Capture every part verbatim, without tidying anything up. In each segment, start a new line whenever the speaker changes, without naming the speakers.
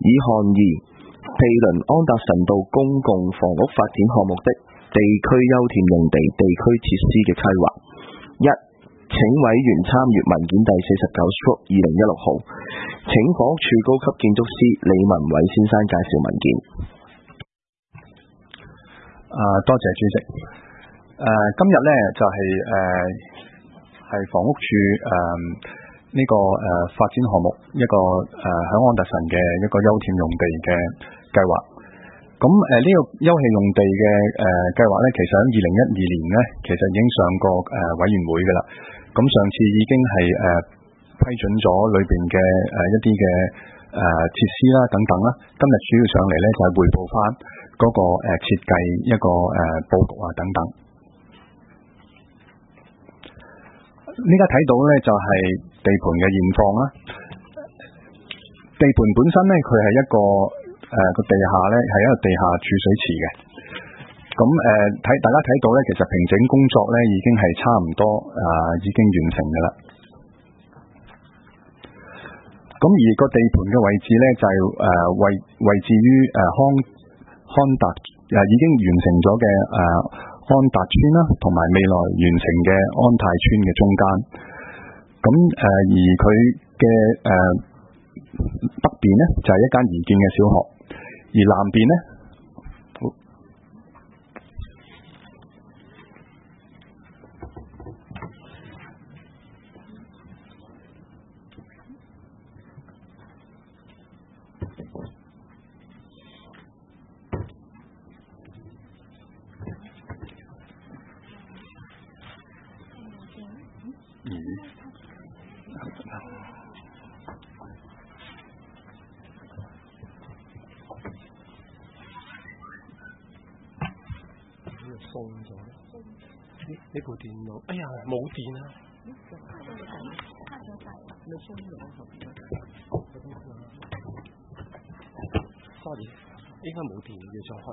以項二毗鄰安達臣道公共房屋發展項目的地區優恬用地地區設施嘅規劃。一、請委員參閱文件第四十九/二零一六號，請房屋署高級建築師李文偉先生介紹文件。
啊，多謝主席。誒、呃，今日咧就係誒係房屋署誒呢個誒、呃、發展項目一個誒響、呃、安達臣嘅一個優恬用地嘅計劃。咁誒呢個休憩用地嘅誒計劃咧，其實喺二零一二年咧，其實已經上過誒、呃、委員會噶啦。咁上次已經係誒、呃、批准咗裏邊嘅誒一啲嘅誒設施啦等等啦。今日主要上嚟咧就係匯報翻嗰個誒設計一個誒佈局啊等等。呢家睇到咧就係地盤嘅現況啦。地盤本身咧，佢係一個誒個、呃、地下咧係一個地下儲水池嘅。咁誒睇大家睇到咧，其實平整工作咧已經係差唔多誒、呃、已經完成噶啦。咁而個地盤嘅位置咧就係誒位位置於誒康康達誒已經完成咗嘅誒安達邨啦，同埋未來完成嘅安泰邨嘅中間。咁誒、呃、而佢嘅誒北邊咧就係、是、一間擬建嘅小學，而南邊咧。
送咗呢呢部電腦，哎呀冇電啊！你送咗？sorry，應該冇電，要再開。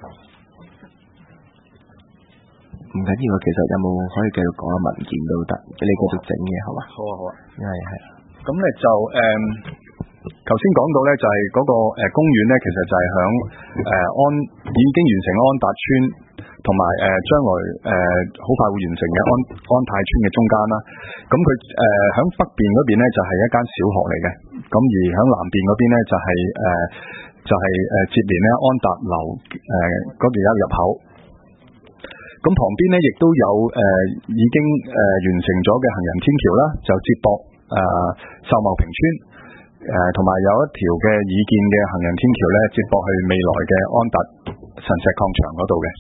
唔緊要啊，其實有冇可以繼續講下文件都得，你繼續整嘅好嘛？
好啊好啊，
因為係
咁咧就誒，頭先講到咧就係嗰個誒公園咧，其實就係響誒安已經完成安達邨。同埋誒將來誒好、呃、快會完成嘅安安泰邨嘅中間啦，咁佢誒響北邊嗰邊咧就係、是、一間小學嚟嘅，咁而響南邊嗰邊咧就係、是、誒、呃、就係、是、誒、呃、接連咧安達樓誒嗰邊有入口，咁旁邊咧亦都有誒、呃、已經誒、呃、完成咗嘅行人天橋啦，就接駁誒秀茂坪村誒，同、呃、埋有一條嘅已建嘅行人天橋咧接駁去未來嘅安達神石礦場嗰度嘅。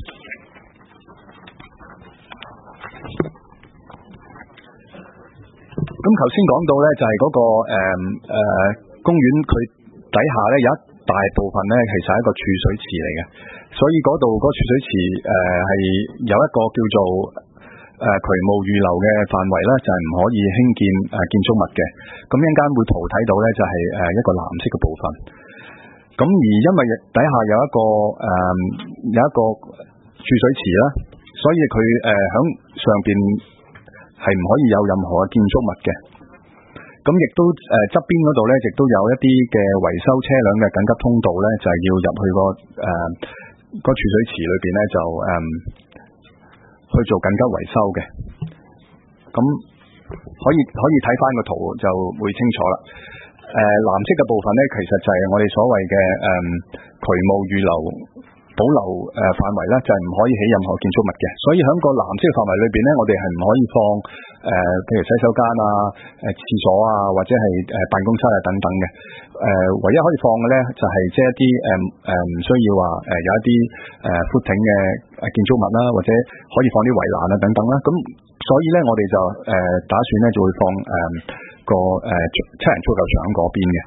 咁頭先講到咧，就係嗰個誒誒公園佢底下咧有一大部分咧，其實係一個儲水池嚟嘅，所以嗰度嗰個儲水池誒係有一個叫做誒渠務預留嘅範圍啦，就係唔可以興建誒建築物嘅。咁一陣間會圖睇到咧，就係誒一個藍色嘅部分。咁而因為底下有一個誒有一個儲水池啦，所以佢誒響上邊係唔可以有任何嘅建築物嘅，咁亦都誒側邊嗰度咧，亦都有一啲嘅維修車輛嘅緊急通道咧，就係、是、要入去個誒、呃、個儲水池裏邊咧，就誒、呃、去做緊急維修嘅。咁可以可以睇翻個圖就會清楚啦。誒、呃、藍色嘅部分咧，其實就係我哋所謂嘅誒、呃、渠務預留保留誒範圍咧，就係、是、唔可以起任何建築物嘅，所以喺個藍色範圍裏邊咧，我哋係唔可以放誒、呃，譬如洗手間啊、誒、呃、廁所啊，或者係誒、呃、辦公室啊等等嘅。誒、呃，唯一可以放嘅咧，就係即係一啲誒誒唔需要話誒、呃、有一啲誒 footing 嘅誒建築物啦，或者可以放啲圍欄啊等等啦。咁所以咧，我哋就誒、呃、打算咧就會放誒、呃、個誒、呃、七人足球場喺嗰邊嘅。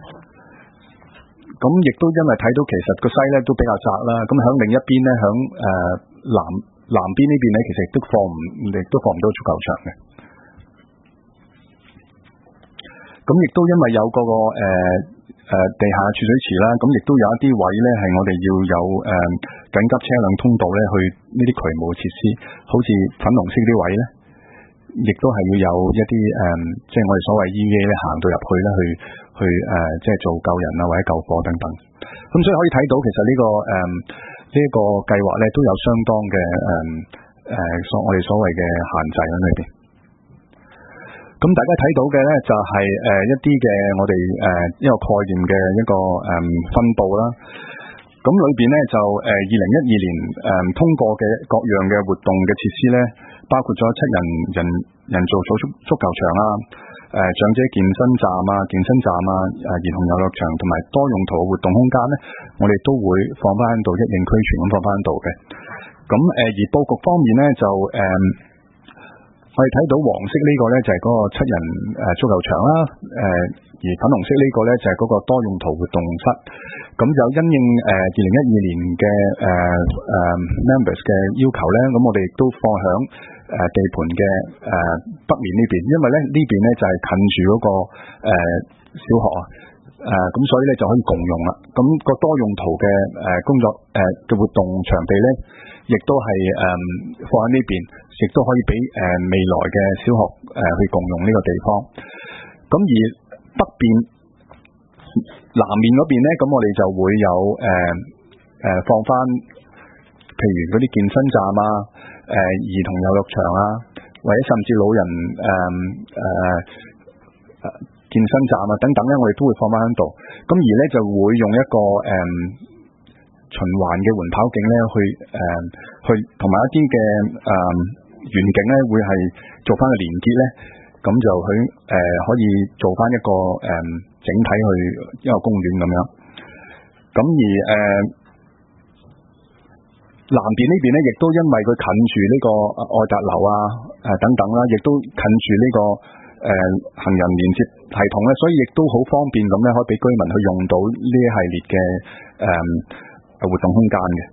咁亦都因為睇到其實個西咧都比較窄啦，咁響另一邊咧，響誒南南邊呢邊咧，其實亦都放唔，亦都放唔到足球場嘅。咁亦都因為有嗰個誒誒地下儲水池啦，咁亦都有一啲位咧係我哋要有誒緊急車輛通道咧去呢啲渠務設施，好似粉紅色啲位咧，亦都係要有一啲誒，即係我哋所謂 E V A 咧行到入去咧去。去誒、呃，即係做救人啊，或者救火等等。 咁所以可以睇到其實呢、這個誒呢一個計劃咧都有相當嘅誒誒所我哋所謂嘅限制喺裏邊。咁大家睇到嘅咧就係、是、誒、呃、一啲嘅我哋誒、呃、一個概念嘅一個誒、呃、分佈啦。咁裏邊咧就誒二零一二年誒、呃、通過嘅各樣嘅活動嘅設施咧，包括咗七人人人造足足足球場啊、誒、呃、長者健身站啊、健身站啊、誒、呃、兒童遊樂場同埋多用途嘅活動空間咧，我哋都會放翻喺度一應俱全咁放翻喺度嘅。咁誒、呃、而佈局方面咧就誒。呃我哋睇到黃色呢個咧就係嗰個七人誒足球場啦，誒而粉紅色呢個咧就係嗰個多用途活動室。咁就因應誒二零一二年嘅誒誒 members 嘅要求咧，咁我哋亦都放響誒地盤嘅誒北面呢邊，因為咧呢邊咧就係近住嗰個誒小學啊，誒咁所以咧就可以共用啦。咁個多用途嘅誒工作誒嘅活動場地咧，亦都係誒放喺呢邊。亦都可以俾誒、呃、未來嘅小學誒、呃、去共用呢個地方。咁而北邊南面嗰邊咧，咁我哋就會有誒誒、呃呃、放翻，譬如嗰啲健身站啊、誒、呃、兒童遊樂場啊，或者甚至老人誒誒誒健身站啊等等咧，我哋都會放翻喺度。咁而咧就會用一個誒、呃、循環嘅緩跑徑咧，去誒、呃、去同埋一啲嘅誒。呃園景咧會係做翻個連結咧，咁就去誒、呃、可以做翻一個誒、呃、整體去一個公園咁樣。咁而誒、呃、南邊呢邊咧，亦都因為佢近住呢個愛達樓啊誒、呃、等等啦，亦都近住呢、這個誒、呃、行人連接系統咧，所以亦都好方便咁咧，可以俾居民去用到呢一系列嘅誒、呃、活動空間嘅。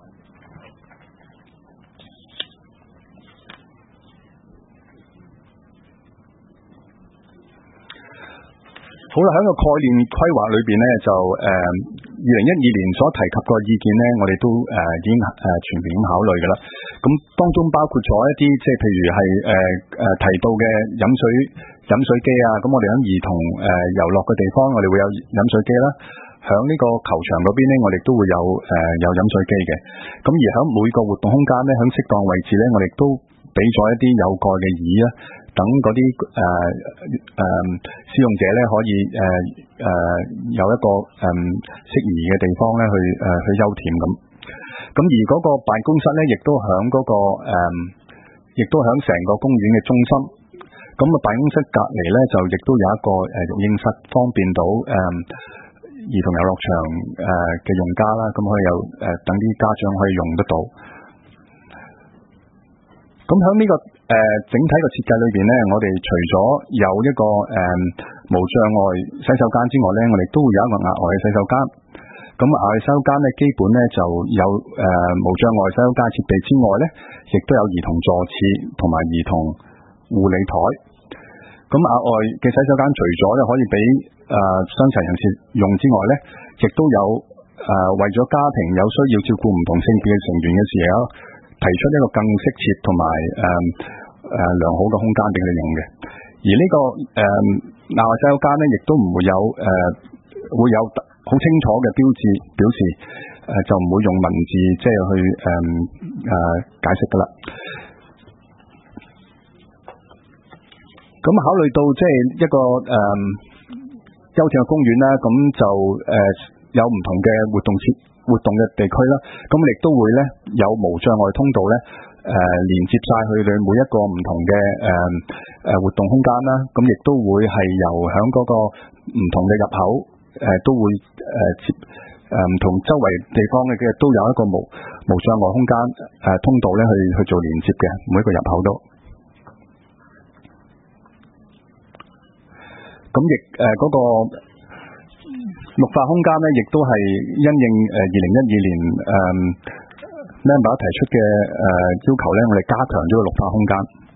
好啦，喺個概念規劃裏邊咧，就誒二零一二年所提及個意見咧，我哋都誒、呃、已經誒、呃、全面咁考慮噶啦。咁當中包括咗一啲，即係譬如係誒誒提到嘅飲水飲水機啊。咁我哋喺兒童誒遊樂嘅地方，我哋會有飲水機啦。響呢個球場嗰邊咧，我哋都會有誒、呃、有飲水機嘅。咁而響每個活動空間咧，響適當位置咧，我哋都俾咗一啲有蓋嘅椅啊。等嗰啲誒誒使用者咧，可以誒誒、呃呃、有一個誒、呃、適宜嘅地方咧，去誒、呃、去休憩咁。咁而嗰個辦公室咧，亦都響嗰、那個誒，亦、呃、都響成個公園嘅中心。咁啊，辦公室隔離咧，就亦都有一個誒育嬰室，方便到誒、呃、兒童遊樂場誒嘅用家啦。咁可以有誒、呃、等啲家長可以用得到。咁喺呢個誒、呃、整體嘅設計裏邊咧，我哋除咗有一個誒、呃、無障礙洗手間之外咧，我哋都會有一個額外嘅洗手間。咁額外洗手間咧，基本咧就有誒、呃、無障礙洗手間設備之外咧，亦都有兒童座廁同埋兒童護理台。咁額外嘅洗手間除咗咧可以俾誒傷殘人士用之外咧，亦都有誒、呃、為咗家庭有需要照顧唔同性別嘅成員嘅時候，提出一個更適切同埋誒誒良好嘅空間俾佢哋用嘅。而呢、這個誒額外洗手間咧，亦都唔會有誒、呃、會有好清楚嘅標誌表示，誒、呃、就唔會用文字即係去誒誒、呃、解釋噶啦。咁考慮到即係一個誒休憩嘅公園啦，咁就誒、呃、有唔同嘅活動設活動嘅地區啦，咁亦都會咧有無障礙通道咧，誒、呃、連接晒佢哋每一個唔同嘅誒誒活動空間啦，咁亦都會係由響嗰個唔同嘅入口誒、呃、都會誒接誒唔同周圍地方嘅都有一個無無障礙空間誒、呃、通道咧去去做連接嘅每一個入口都。咁亦誒嗰個綠化空間咧，亦都係因應誒二零一二年誒 member 提出嘅誒要求咧，我哋加強咗個綠化空間。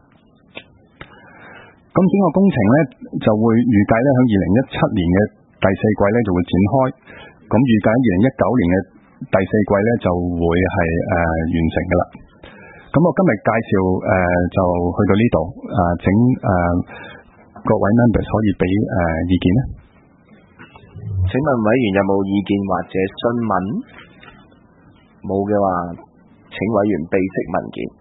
咁整個工程咧就會預計咧喺二零一七年嘅第四季咧就會展開，咁預計喺二零一九年嘅第四季咧就會係誒、呃、完成噶啦。咁我今日介紹誒、呃、就去到呢度誒，請誒、呃、各位 members 可以俾誒、呃、意見咧。
請問委員有冇意見或者詢問？冇嘅話，請委員備悉文件。